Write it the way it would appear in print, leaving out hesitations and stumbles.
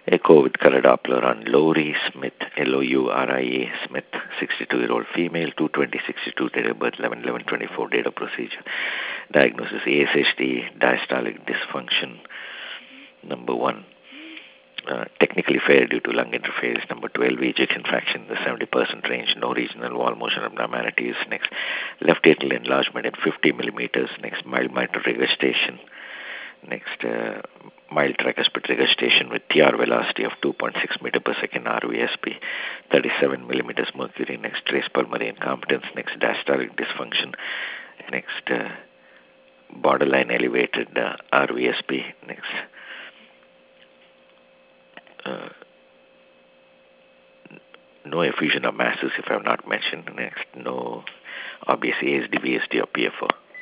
Echo with color Doppler on Laurie Smith, Louria Smith, 62-year-old female, 2/20/62, date of birth 11/11/24, date of procedure. Diagnosis ASHD, diastolic dysfunction. Number 1. Technically fair due to lung interference. Number 12, ejection fraction in the 70% range, no regional wall motion abnormalities. Next, left atrial enlargement at 50 millimeters. Next, mild mitral regurgitation. Next, mild tricuspid regurgitation with TR velocity of 2.6 meter per second, RVSP, 37 millimeters mercury. Next, trace pulmonary incompetence. Next, diastolic dysfunction. Next, borderline elevated RVSP. Next, no effusion of masses if I have not mentioned. Next, no obvious ASD, VSD or PFO.